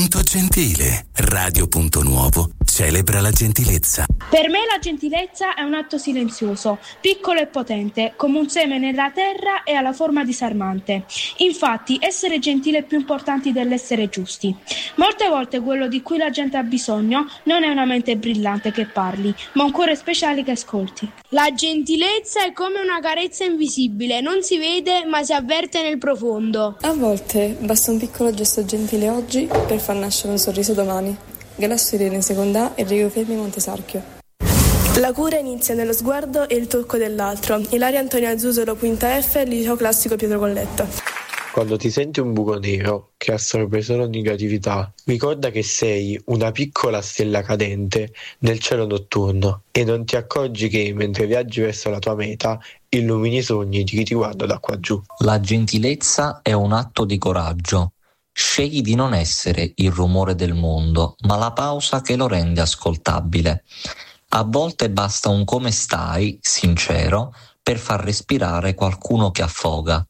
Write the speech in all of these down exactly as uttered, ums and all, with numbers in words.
Punto gentile, radio punto nuovo, celebra la gentilezza. Per me la gentilezza è un atto silenzioso, piccolo e potente, come un seme nella terra e ha la forma disarmante. Infatti, essere gentile è più importante dell'essere giusti. Molte volte quello di cui la gente ha bisogno non è una mente brillante che parli, ma un cuore speciale che ascolti. La gentilezza è come una carezza invisibile, non si vede ma si avverte nel profondo. A volte basta un piccolo gesto gentile oggi per far nascere un sorriso domani. Galasso Irene Seconda, Enrico Fermi, Montesarchio. La cura inizia nello sguardo e il tocco dell'altro. Ilaria Antonia Zuzolo, quinta F, Liceo Classico Pietro Colletta. Quando ti senti un buco nero che assorbe solo negatività, ricorda che sei una piccola stella cadente nel cielo notturno e non ti accorgi che mentre viaggi verso la tua meta illumini i sogni di chi ti guarda da qua giù. La gentilezza è un atto di coraggio. Scegli di non essere il rumore del mondo, ma la pausa che lo rende ascoltabile. A volte basta un come stai, sincero, per far respirare qualcuno che affoga.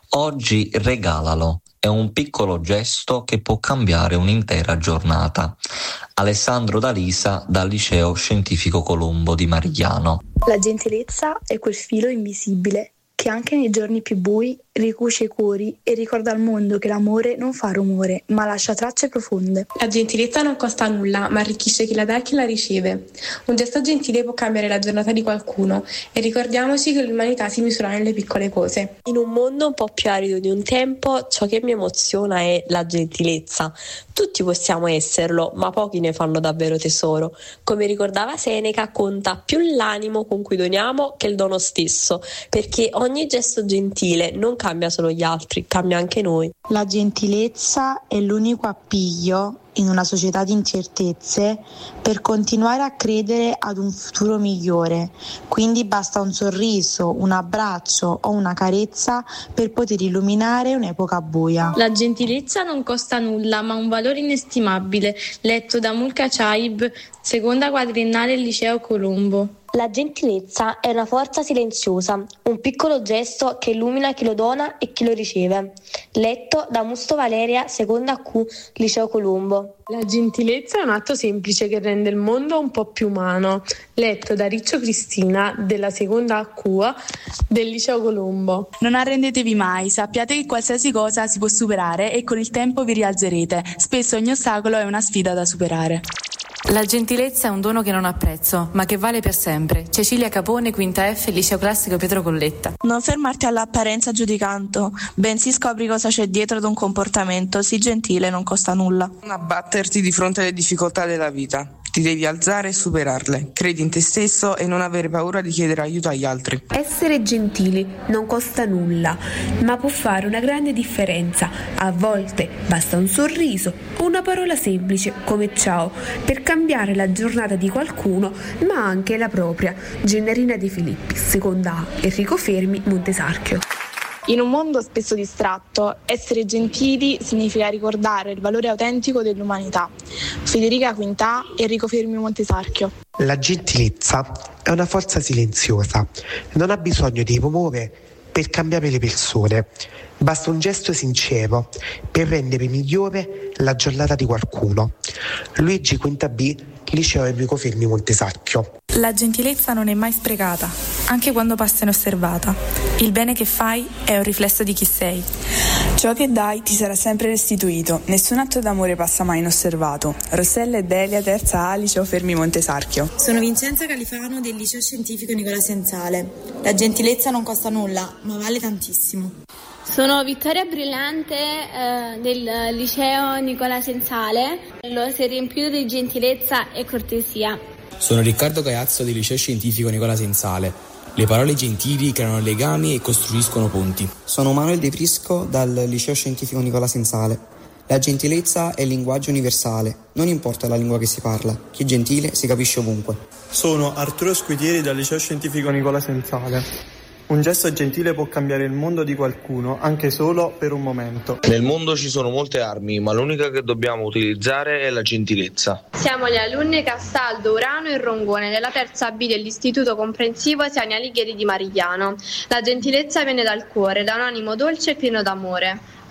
Oggi regalalo, è un piccolo gesto che può cambiare un'intera giornata. Alessandro D'Alisa dal Liceo Scientifico Colombo di Marigliano. La gentilezza è quel filo invisibile che anche nei giorni più bui ricuce i cuori e ricorda al mondo che l'amore non fa rumore, ma lascia tracce profonde. La gentilezza non costa nulla, ma arricchisce chi la dà e chi la riceve. Un gesto gentile può cambiare la giornata di qualcuno e ricordiamoci che l'umanità si misura nelle piccole cose. In un mondo un po' più arido di un tempo, ciò che mi emoziona è la gentilezza. Tutti possiamo esserlo, ma pochi ne fanno davvero tesoro. Come ricordava Seneca, conta più l'animo con cui doniamo che il dono stesso, perché ogni gesto gentile non cambia solo gli altri, cambia anche noi. La gentilezza è l'unico appiglio in una società di incertezze per continuare a credere ad un futuro migliore. Quindi basta un sorriso, un abbraccio o una carezza per poter illuminare un'epoca buia. La gentilezza non costa nulla, ma un valore inestimabile. Letto da Mulka Chaib, seconda quadriennale al Liceo Colombo. La gentilezza è una forza silenziosa, un piccolo gesto che illumina chi lo dona e chi lo riceve. Letto da Musto Valeria, seconda Q, Liceo Colombo. La gentilezza è un atto semplice che rende il mondo un po' più umano. Letto da Riccio Cristina, della seconda Q, del Liceo Colombo. Non arrendetevi mai, sappiate che qualsiasi cosa si può superare e con il tempo vi rialzerete. Spesso ogni ostacolo è una sfida da superare. La gentilezza è un dono che non ha prezzo, ma che vale per sempre. Cecilia Capone, quinta F, Liceo Classico Pietro Colletta. Non fermarti all'apparenza giudicando, bensì scopri cosa c'è dietro ad un comportamento. Sii gentile, non costa nulla. Non abbatterti di fronte alle difficoltà della vita. Ti devi alzare e superarle. Credi in te stesso e non avere paura di chiedere aiuto agli altri. Essere gentili non costa nulla, ma può fare una grande differenza. A volte basta un sorriso o una parola semplice come ciao per cambiare la giornata di qualcuno, ma anche la propria. Gennarina De Filippi, seconda A, Enrico Fermi, Montesarchio. In un mondo spesso distratto, essere gentili significa ricordare il valore autentico dell'umanità. Federica Quintà, Enrico Fermi, Montesarchio. La gentilezza è una forza silenziosa, non ha bisogno di rumore per cambiare le persone. Basta un gesto sincero per rendere migliore la giornata di qualcuno. Luigi Quinta B, Liceo Enrico Fermi, Montesarchio. La gentilezza non è mai sprecata, anche quando passa inosservata. Il bene che fai è un riflesso di chi sei. Ciò che dai ti sarà sempre restituito. Nessun atto d'amore passa mai inosservato. Rossella e Delia, terza A, Liceo Fermi, Montesarchio. Sono Vincenza Califano del Liceo Scientifico Nicola Senzale. La gentilezza non costa nulla, ma vale tantissimo. Sono Vittoria Brillante eh, del Liceo Nicola Senzale. Lo si è riempito di gentilezza e cortesia. Sono Riccardo Gaiazzo del Liceo Scientifico Nicola Senzale. Le parole gentili creano legami e costruiscono ponti. Sono Manuel De Prisco dal Liceo Scientifico Nicola Senzale. La gentilezza è il linguaggio universale, non importa la lingua che si parla, chi è gentile si capisce ovunque. Sono Arturo Squitieri dal Liceo Scientifico Nicola Senzale. Un gesto gentile può cambiare il mondo di qualcuno, anche solo per un momento. Nel mondo ci sono molte armi, ma l'unica che dobbiamo utilizzare è la gentilezza. Siamo gli alunni Castaldo, Urano e Rongone della terza B dell'Istituto Comprensivo Siani Alighieri di Marigliano. La gentilezza viene dal cuore, da un animo dolce e pieno d'amore.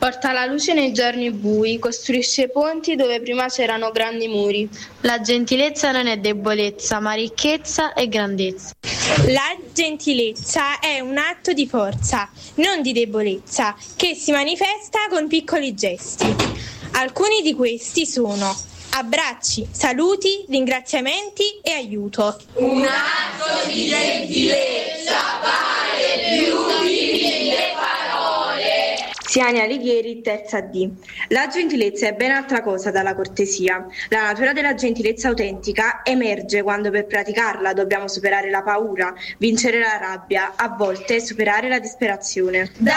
Porta la luce nei giorni bui, costruisce ponti dove prima c'erano grandi muri. La gentilezza non è debolezza, ma ricchezza e grandezza. La gentilezza è un atto di forza, non di debolezza, che si manifesta con piccoli gesti. Alcuni di questi sono abbracci, saluti, ringraziamenti e aiuto. Un atto di gentilezza vale più di mille parole. Siani Alighieri, terza D. La gentilezza è ben altra cosa dalla cortesia. La natura della gentilezza autentica emerge quando per praticarla dobbiamo superare la paura, vincere la rabbia, a volte superare la disperazione. Dare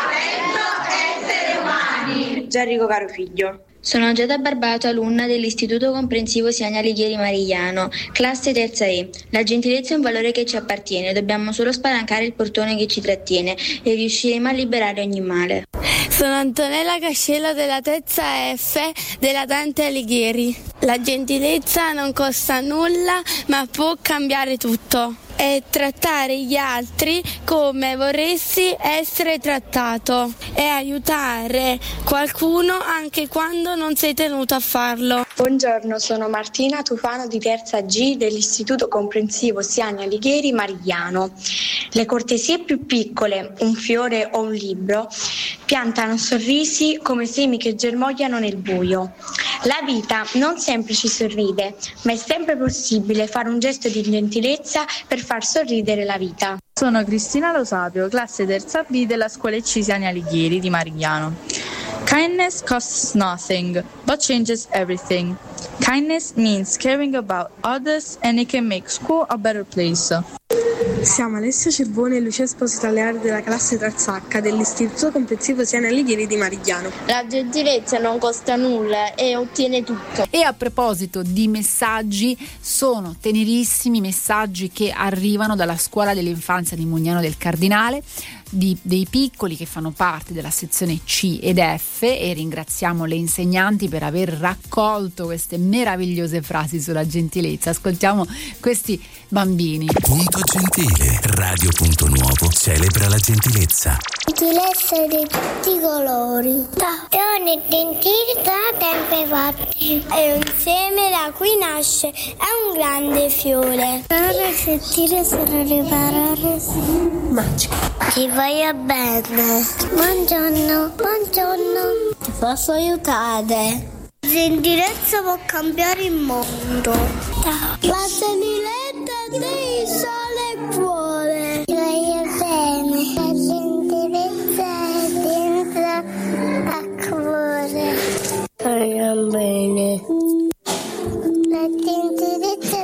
affetto, essere umani. Gianrico Carofiglio. Sono Giada Barbato, alunna dell'Istituto Comprensivo Siani Alighieri Marigliano, classe terza E. La gentilezza è un valore che ci appartiene, dobbiamo solo spalancare il portone che ci trattiene e riusciremo a liberare ogni male. Sono Antonella Cascello della terza F della Dante Alighieri. La gentilezza non costa nulla, ma può cambiare tutto. È trattare gli altri come vorresti essere trattato e aiutare qualcuno anche quando non sei tenuto a farlo. Buongiorno, sono Martina Tufano di terza G dell'Istituto Comprensivo Siani Alighieri Marigliano. Le cortesie più piccole, un fiore o un libro, piantano sorrisi come semi che germogliano nel buio. La vita non sempre ci sorride, ma è sempre possibile fare un gesto di gentilezza per far sorridere la vita. Sono Cristina Lo Sapio, classe terza B della scuola I C Siani Alighieri di Marigliano. Kindness costs nothing, but changes everything. Kindness means caring about others and it can make school a better place. Siamo Alessia Cervone e Lucia Esposito Leari della classe terza H dell'Istituto Comprensivo Siani Alighieri di Marigliano. La gentilezza non costa nulla e ottiene tutto. E a proposito di messaggi, sono tenerissimi messaggi che arrivano dalla scuola dell'infanzia di Mugnano del Cardinale, di, dei piccoli che fanno parte della sezione C ed F, e ringraziamo le insegnanti per aver raccolto queste meravigliose frasi sulla gentilezza. Ascoltiamo questi bambini. Punto gentile, Radio Punto Nuovo celebra la gentilezza. Gentilezza di tutti i colori, da donne gentili da tempo fatti, è un seme da cui nasce, è un grande fiore. Parole gentili sono le parole magiche. Ti voglio bene. Buongiorno, buongiorno. Ti posso aiutare? Gentilezza può cambiare il mondo. La gentilezza di sole cuore. Ti voglio bene. La gentilezza è dentro a cuore. Voglio bene. La gentilezza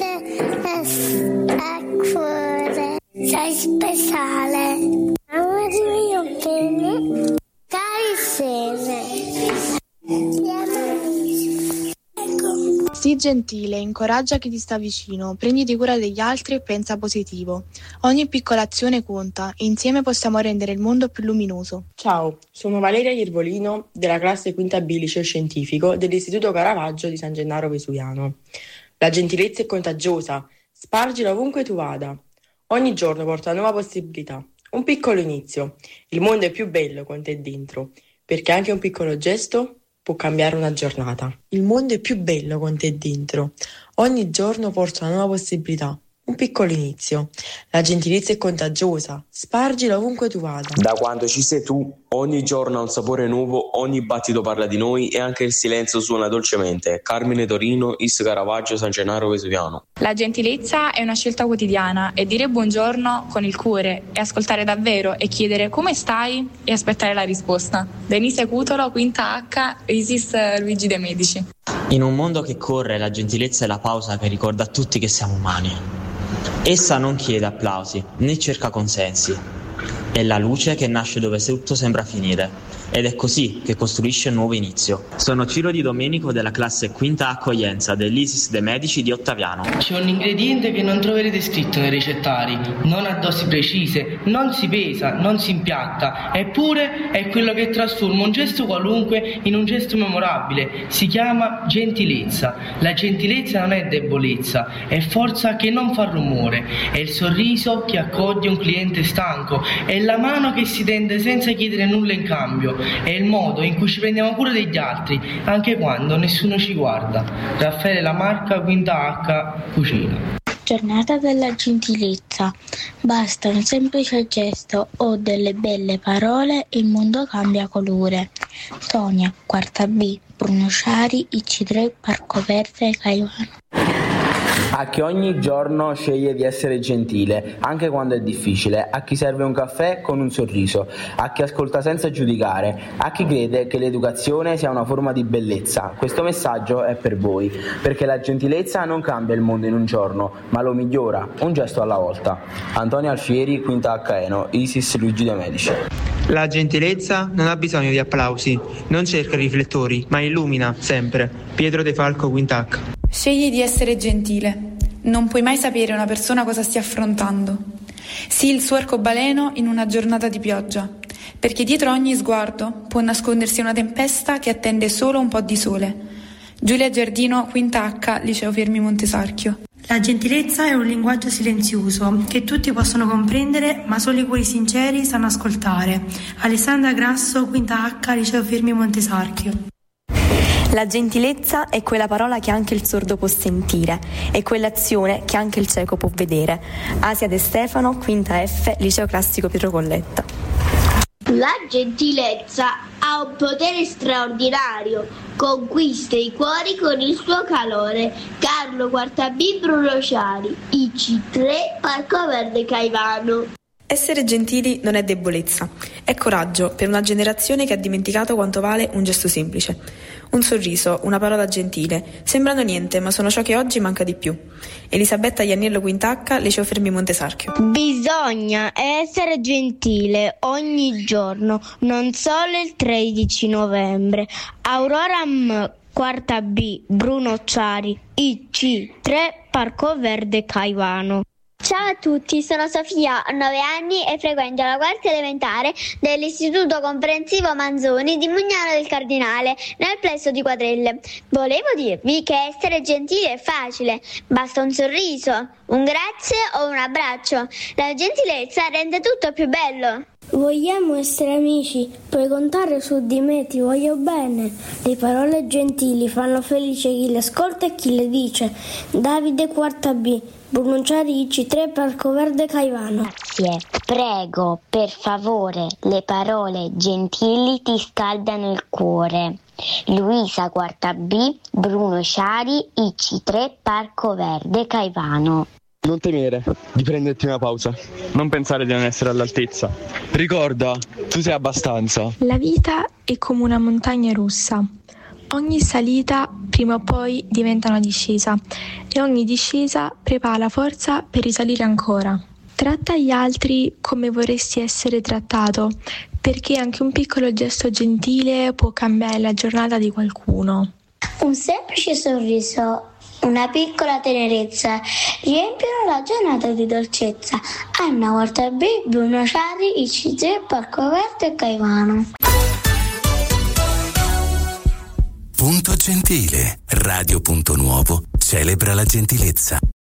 dentro a cuore. Sei speciale. Amore mio bene. Carissime. Sii gentile, incoraggia chi ti sta vicino, prenditi cura degli altri e pensa positivo. Ogni piccola azione conta e insieme possiamo rendere il mondo più luminoso. Ciao, sono Valeria Iervolino della classe quinta B liceo scientifico dell'Istituto Caravaggio di San Gennaro Vesuviano. La gentilezza è contagiosa, spargila ovunque tu vada. Ogni giorno porta una nuova possibilità, un piccolo inizio. Il mondo è più bello con te dentro, perché anche un piccolo gesto può cambiare una giornata. Il mondo è più bello con te dentro. Ogni giorno porta una nuova possibilità, un piccolo inizio. La gentilezza è contagiosa, spargila ovunque tu vada. Da quando ci sei tu, ogni giorno ha un sapore nuovo, ogni battito parla di noi e anche il silenzio suona dolcemente. Carmine Torino, Is Caravaggio, San Gennaro Vesuviano. La gentilezza è una scelta quotidiana e dire buongiorno con il cuore e ascoltare davvero e chiedere come stai e aspettare la risposta. Denise Cutolo, quinta H, Isis Luigi De Medici. In un mondo che corre, la gentilezza è la pausa che ricorda a tutti che siamo umani. Essa non chiede applausi né cerca consensi. È la luce che nasce dove tutto sembra finire. Ed è così che costruisce un nuovo inizio. Sono Ciro Di Domenico della classe quinta Accoglienza dell'Isis De Medici di Ottaviano. C'è un ingrediente che non troverete scritto nei ricettari, non ha dosi precise, non si pesa, non si impiatta, eppure è quello che trasforma un gesto qualunque in un gesto memorabile. Si chiama gentilezza. La gentilezza non è debolezza, è forza che non fa rumore, è il sorriso che accoglie un cliente stanco, è la mano che si tende senza chiedere nulla in cambio. è il modo in cui ci prendiamo cura degli altri, anche quando nessuno ci guarda. Raffaele Lamarca, quinta H, Cucina. Giornata della gentilezza. Basta un semplice gesto o delle belle parole, il mondo cambia colore. Tonia, quarta B, Bruno Sciari, I C tre, Parco Verde, Caivano. A chi ogni giorno sceglie di essere gentile, anche quando è difficile, a chi serve un caffè con un sorriso, a chi ascolta senza giudicare, a chi crede che l'educazione sia una forma di bellezza. Questo messaggio è per voi, perché la gentilezza non cambia il mondo in un giorno, ma lo migliora, un gesto alla volta. Antonio Alfieri, quinta H Eno, Isis Luigi De Medici. La gentilezza non ha bisogno di applausi, non cerca riflettori, ma illumina sempre. Pietro De Falco, quinta H. Scegli di essere gentile. Non puoi mai sapere una persona cosa stia affrontando. Sii il suo arcobaleno in una giornata di pioggia, perché dietro ogni sguardo può nascondersi una tempesta che attende solo un po' di sole. Giulia Giardino, quinta H, Liceo Fermi Montesarchio. La gentilezza è un linguaggio silenzioso che tutti possono comprendere, ma solo i cuori sinceri sanno ascoltare. Alessandra Grasso, quinta H, Liceo Fermi Montesarchio. La gentilezza è quella parola che anche il sordo può sentire, è quell'azione che anche il cieco può vedere. Asia De Stefano, quinta F, Liceo Classico Pietro Colletta. La gentilezza ha un potere straordinario, conquista i cuori con il suo calore. Carlo, quarta B, Bruno Sciari, I C tre, Parco Verde, Caivano. Essere gentili non è debolezza, è coraggio per una generazione che ha dimenticato quanto vale un gesto semplice. Un sorriso, una parola gentile, sembrano niente, ma sono ciò che oggi manca di più. Elisabetta Ianniello, quinta H, Liceo Fermi Montesarchio. Bisogna essere gentile ogni giorno, non solo il tredici novembre. Aurora M, quarta B, Bruno Sciari, I C tre, Parco Verde, Caivano. Ciao a tutti, sono Sofia, ho nove anni e frequento la quarta elementare dell'Istituto Comprensivo Manzoni di Mugnano del Cardinale, nel plesso di Quadrelle. Volevo dirvi che essere gentili è facile, basta un sorriso, un grazie o un abbraccio. La gentilezza rende tutto più bello. Vogliamo essere amici, puoi contare su di me, ti voglio bene. Le parole gentili fanno felice chi le ascolta e chi le dice. Davide, quarta B, Bruno Sciari, I C tre, Parco Verde, Caivano. Grazie, prego, per favore, le parole gentili ti scaldano il cuore. Luisa, quarta B, Bruno Sciari, I C tre, Parco Verde, Caivano. Non temere di prenderti una pausa, non pensare di non essere all'altezza. Ricorda, tu sei abbastanza. La vita è come una montagna russa. Ogni salita prima o poi diventa una discesa e ogni discesa prepara la forza per risalire ancora. Tratta gli altri come vorresti essere trattato, perché anche un piccolo gesto gentile può cambiare la giornata di qualcuno. Un semplice sorriso, una piccola tenerezza riempiono la giornata di dolcezza. Anna, quarta B, Bruno Sciari, I C tre, Parco Verde e Caivano. Punto gentile, Radio Punto Nuovo celebra la gentilezza.